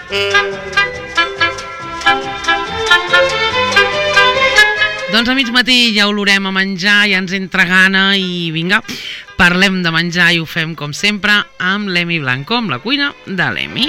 Doncs a mig matí ja olorem a menjar, ja ens entra gana i vinga, parlem de menjar i ho fem com sempre amb l'Emi Blanco, amb la cuina de l'Emi.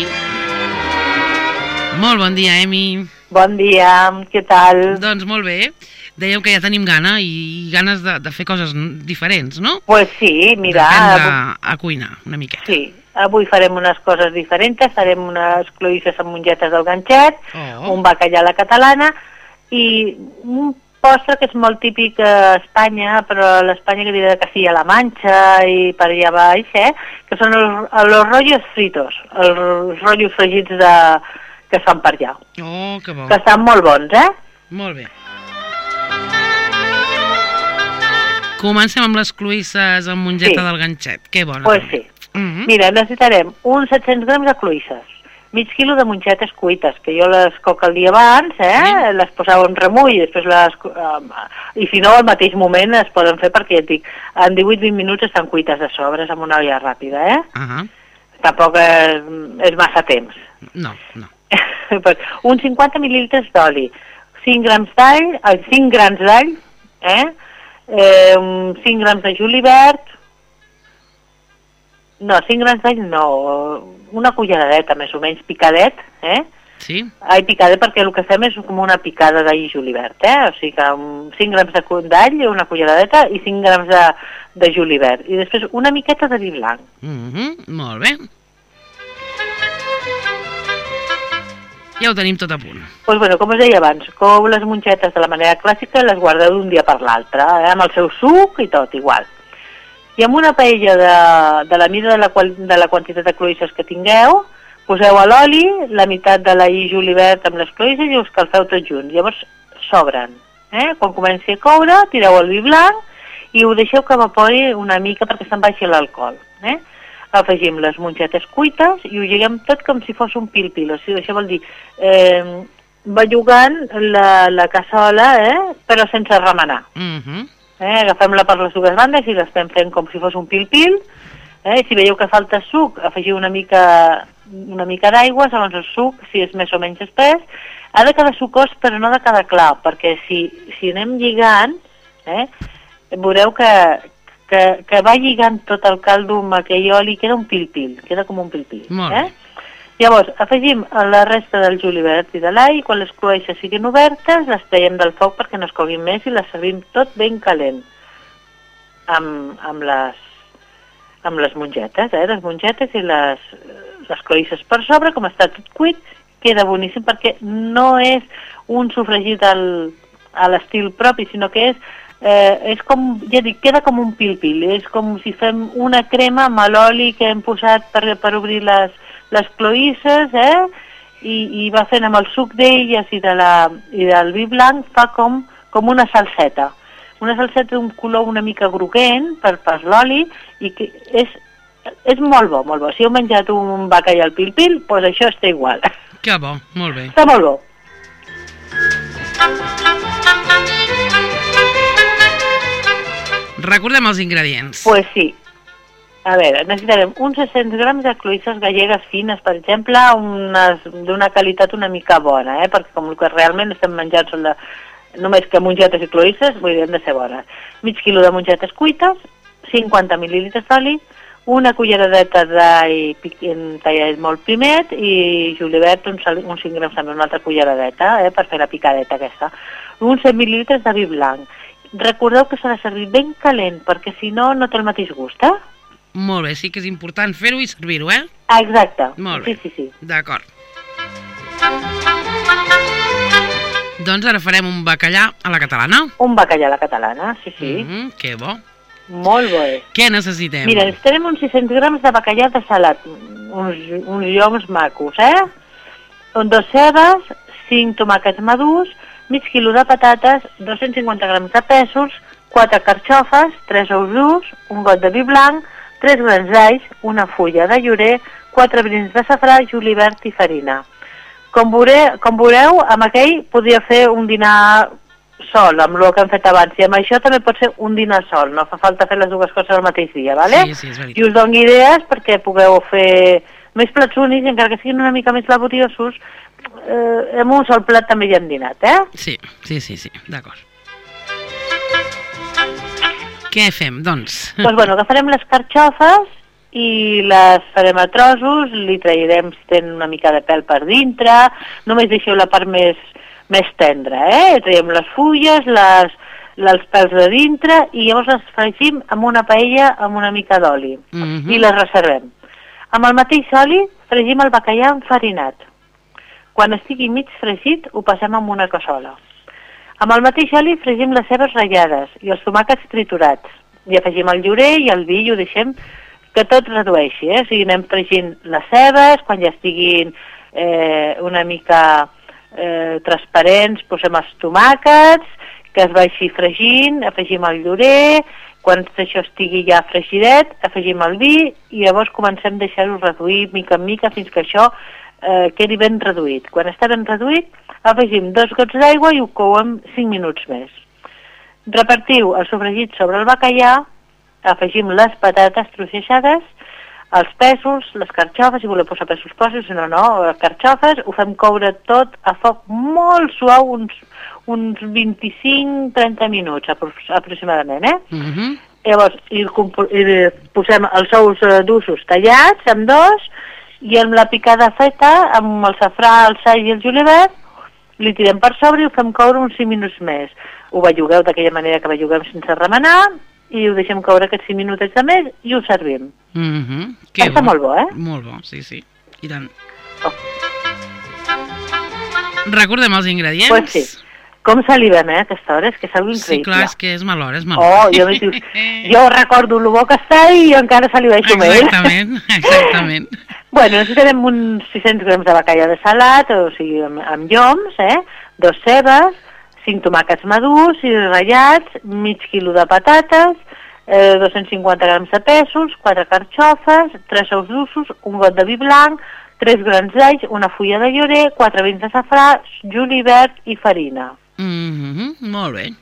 Molt bon dia, Emi. Bon dia, què tal? Doncs molt bé. Dèieu que ja tenim gana i ganes de fer coses diferents, no? Pues sí, mira... D'aprendre a cuinar una miqueta. Sí, avui farem unes coses diferents, farem unes cloïsses amb mongetes del ganxet, un bacallà a la catalana i un postre que és molt típic a Espanya, però a l'Espanya que diria de Castilla-La Manxa i per allà baix, que són els rollos fritos, els rotllos fregits que es fan per allà. Oh, que bo. Que estan molt bons, Molt bé. Comencem amb les cloïsses amb mongeta del ganxet. Que bona. Pues sí. Mira, necessitarem uns 700 grams de cloïsses, mig quilo de mongetes cuites, que jo les coc el dia abans, les posava en remull i després i si no al mateix moment es poden fer perquè ja et dic, en 18-20 minuts estan cuites de sobres amb una olla ràpida, Tampoc és massa temps. No. Uns 50 mil·lilitres d'oli, 5 grams d'all, 5 grans d'all, 5 grams de julivert, no, 5 grans d'all no, una culleradeta més o menys, picadet, Sí. Ai, picadet perquè el que fem és com una picada d'all i julivert, o sigui que 5 grams d'all, una culleradeta i 5 grams de julivert. I després una miqueta de vi blanc. Molt bé. Ja ho tenim tot a punt. Doncs bueno, com us deia abans, cou les mongetes de la manera clàssica i les guardeu d'un dia per l'altre, amb el seu suc i tot, igual. I amb una paella de la mida de la quantitat de cloïsses que tingueu, poseu a l'oli la meitat de l'ail i julivert amb les cloïsses i ho escalfeu tots junts. Llavors s'obren. Quan comenci a coure, tireu el vi blanc i ho deixeu que evapori una mica perquè se'n baixi l'alcohol. Afegim les mongetes cuites i ho lliguem tot com si fos un pil-pil. O sigui, això vol dir bellugant la cassola, però sense remenar. Agafem-la per les dues bandes i l'estem fent com si fos un pil-pil. Si veieu que falta suc, afegiu una mica d'aigua, segons el suc, si és més o menys espès. Ha de quedar sucós, però no de quedar clar, perquè si anem lligant, veureu que va lligant tot el caldo amb aquell oli, queda un pil-pil, queda com un pil-pil. Molt bé. Llavors, afegim la resta del julivert i de l'all, quan les cloïsses siguin obertes, les traiem del foc perquè no es coguin més i les servim tot ben calent amb les mongetes, les mongetes i les cloïsses per sobre, com està tot cuit, queda boníssim perquè no és un sofregit a l'estil propi, sinó que és com, ja dic, queda com un pil-pil, és com si fem una crema amb l'oli que hem posat per obrir les cloïsses, i va fent amb el suc d'elles i del vi blanc, fa com una salseta. Una salseta d'un color una mica groguent per l'oli i que és molt bo, molt bo. Si heu menjat un bacallà al pil-pil, doncs això està igual. Que bo, molt bé. Està molt bo. Recordem els ingredients. Pues sí. A veure, necessitarem uns 600 grams de cloïsses gallegues fines, per exemple, d'una qualitat una mica bona, perquè com que realment estem menjant són només que mongetes i cloïsses, vull dir, han de ser bones. Mig quilo de mongetes cuites, 50 mil·lilitres d'oli, una culleradeta d'all tallat molt primet i julivert, uns 5 grams també, una altra culleradeta, per fer la picadeta aquesta. Uns 100 mil·lilitres de vi blanc. Recordeu que s'ha de servir ben calent, perquè si no, no té el mateix gust, Molt bé, sí que és important fer-ho i servir-ho, Exacte. Molt bé. Sí. D'acord. Doncs ara farem un bacallà a la catalana. Un bacallà a la catalana, sí. Que bo. Molt bo. Què necessitem? Mira, necessitarem uns 600 grams de bacallà de salat, uns lloms macos, 2 cebes, 5 tomàquets madurs, mig quilo de patates, 250 grams de pèsols, 4 carxofes, 3 ous durs, un got de vi blanc, 3 grans d'alls, una fulla de llorer, 4 brins de safrà, julivert i farina. Com veureu, amb aquell podria fer un dinar sol, amb el que hem fet abans, i amb això també pot ser un dinar sol, no fa falta fer les dues coses al mateix dia, ¿vale? Sí, és veritat. I us dono idees perquè pugueu fer més plats únics, encara que siguin una mica més laboriosos, amb un sol plat també ja hem dinat, Sí, d'acord. Què fem, doncs? Doncs bueno, agafarem les carxofes i les farem a trossos, li trairem si tenen una mica de pèl per dintre, només deixeu la part més tendra, traiem les fulles, els pèls de dintre i llavors les fregim amb una paella amb una mica d'oli i les reservem. Amb el mateix oli fregim el bacallà enfarinat. Quan estigui mig fregit ho passem amb una cassola. Amb el mateix oli fregim les cebes ratllades i els tomàquets triturats. I afegim el llorer i el vi i ho deixem que tot redueixi, O sigui, anem fregint les cebes, quan ja estiguin una mica transparents, posem els tomàquets, que es vagi fregint, afegim el llorer, quan això estigui ja fregidet, afegim el vi i llavors comencem a deixar-ho reduir mica en mica fins que això quedi ben reduït. Quan està ben reduït, afegim 2 gots d'aigua i ho couem 5 minuts més. Repartiu el sofregit sobre el bacallà, afegim les patates trossejades, els pèsols, les carxofes, si voleu posar pèsols posis, si no, les carxofes, ho fem coure tot a foc molt suau, uns 25-30 minuts aproximadament, Llavors, hi posem els ous d'ussos tallats amb 2 i amb la picada feta, amb el safrà, el sall i el julivert, li tirem per sobre i ho fem coure uns 5 minuts més. Ho bellugueu d'aquella manera que belluguem sense remenar i ho deixem coure aquests 5 minutets de més i ho servim. Està molt bo, Molt bo, sí. I tant. Recordem els ingredients? Pues sí. Com salivem, a aquesta hora? És que és algo increïble. Sí, clar, és que és mal hora, jo recordo el bo que està i jo encara saliveixo més. Exactament. Bueno, necessitarem uns 600 grams de bacallà de salat, o sigui, amb lloms, 2 cebes, 5 tomàquets madurs i ratllats, mig quilo de patates, 250 grams de pèsols, 4 carxofes, 3 ous d'ussos, un got de vi blanc, 3 grans d'alls, una fulla de llorer, 4 vins de safrà, julivert i farina. Molt bé.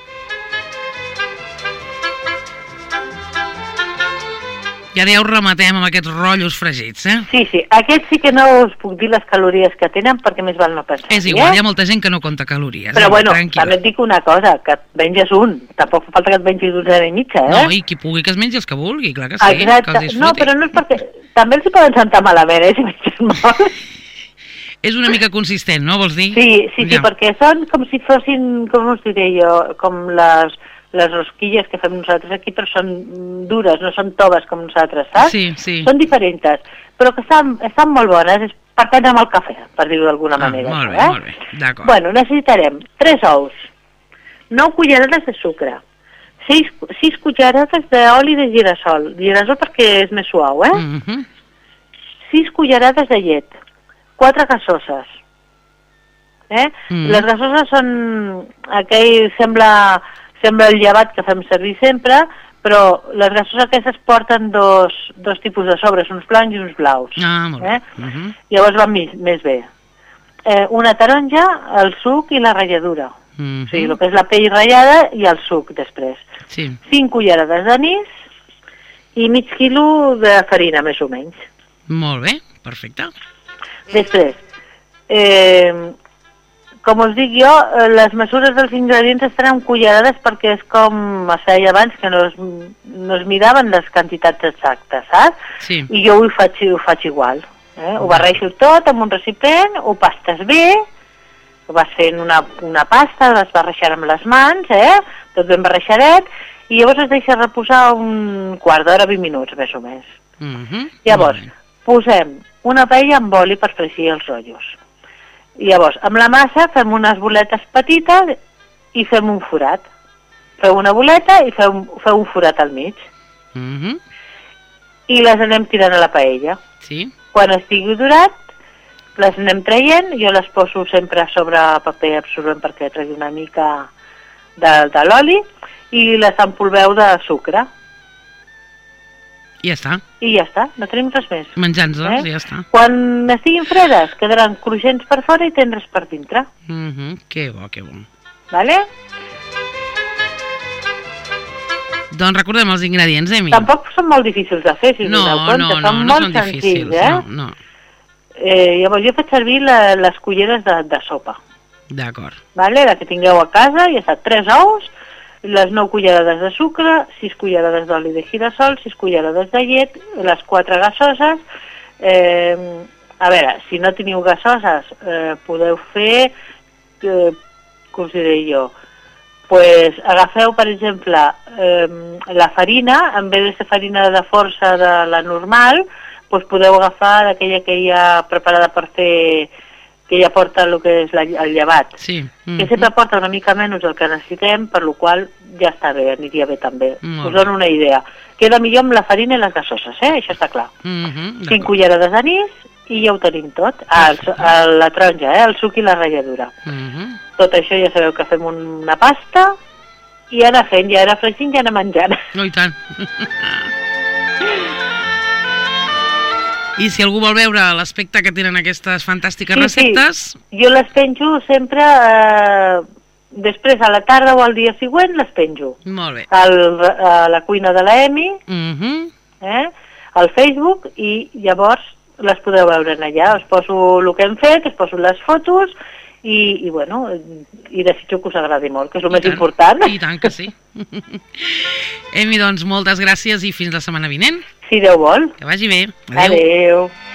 I ara ja ho rematem amb aquests rotllos fregits, Sí, aquests sí que no us puc dir les calories que tenen perquè més val no pensar. És igual, hi ha molta gent que no compta calories. Però bueno, també et dic una cosa, que et menges un, tampoc fa falta que et mengis dotzena i mitja, No, i qui pugui que es mengi els que vulgui, clar que sí, exacte. que els disfruti. No, però no és perquè... També els hi poden sentar malament, si menges molt. És una mica consistent, no, vols dir? Sí, perquè són com si fossin, com us diré jo, com les rosquilles que fem nosaltres aquí, però són dures, no són toves com nosaltres, saps? Sí. Són diferents, però que estan molt bones, és per prendre amb el cafè, per dir-ho d'alguna manera. Molt bé, d'acord. Bueno, necessitarem 3 ous, 9 cullerades de sucre, 6 cucharades d'oli de girassol perquè és més suau, 6 cullerades de llet, 4 gassoses. Les gassoses són aquell, sembla el llevat que fem servir sempre, però les gassoses aquestes porten dos tipus de sobres, uns blancs i uns blaus. Molt bé. Llavors van més bé. Una taronja, el suc i la ratlladura. O sigui, el que és la pell ratllada i el suc després. 5 cullerades d'anís i mig quilo de farina, més o menys. Molt bé, perfecte. Després, com us dic jo, les mesures dels ingredients estan en cullerades perquè és com es feia abans, que no es miraven les quantitats exactes, saps? Sí. I jo ho faig igual. Ho barreixo tot en un recipient, ho pastes bé, ho vas fent una pasta, vas barreixant amb les mans, tot ben barreixadet, i llavors es deixa reposar un quart d'hora, 20 minuts, més o més. Llavors, posem una paella amb oli per fregir els rotllos. Llavors, amb la massa fem unes boletes petites i fem un forat. Feu una boleta i feu un forat al mig. I les anem tirant a la paella. Sí. Quan estigui durat, les anem traient, jo les poso sempre sobre paper absorbent perquè tregui una mica de l'oli i les empolveu de sucre. I ja està. I ja està, no tenim res més. Menjant-les, ja està. Quan estiguin fredes, quedaran cruixents per fora i tendres per dintre. Que bo, que bo. Vale? Doncs recordem els ingredients, Emi. Tampoc són molt difícils de fer, si us doneu compte. Són molt senzills, No. Llavors jo faig servir les culleres de sopa. D'acord. Vale? La que tingueu a casa, ja està, 3 ous, les 9 cullerades de sucre, 6 cullerades d'oli de girassol, 6 cullerades de llet, les 4 gasoses. A veure, si no teniu gasoses, podeu fer, com us diré jo, pues agafeu, per exemple, la farina, en vez de ser farina de força de la normal, pues podeu agafar d'aquella que hi ha preparada per fer, que ja porta el que és el llevat, que sempre porta una mica menys del que necessitem, per la qual ja està bé, aniria bé també. Us dono una idea. Queda millor amb la farina i les gasoses, això està clar. 5 cullerades d'anís i ja ho tenim tot. La taronja, el suc i la ratlladura. Tot això ja sabeu que fem una pasta i anar fent, ja anar fregint i anar menjant. No, i tant. I si algú vol veure l'aspecte que tenen aquestes fantàstiques receptes... Sí, jo les penjo sempre, després a la tarda o al dia següent les penjo. Molt bé. A la cuina de la Emi, al Facebook, i llavors les podeu veure allà. Us poso el que hem fet, us poso les fotos, i bueno, i desitjo que us agradi molt, que és el més important. I tant que sí. Emi, doncs moltes gràcies i fins la setmana vinent. Si Déu vol. Que vagi bé. Adéu.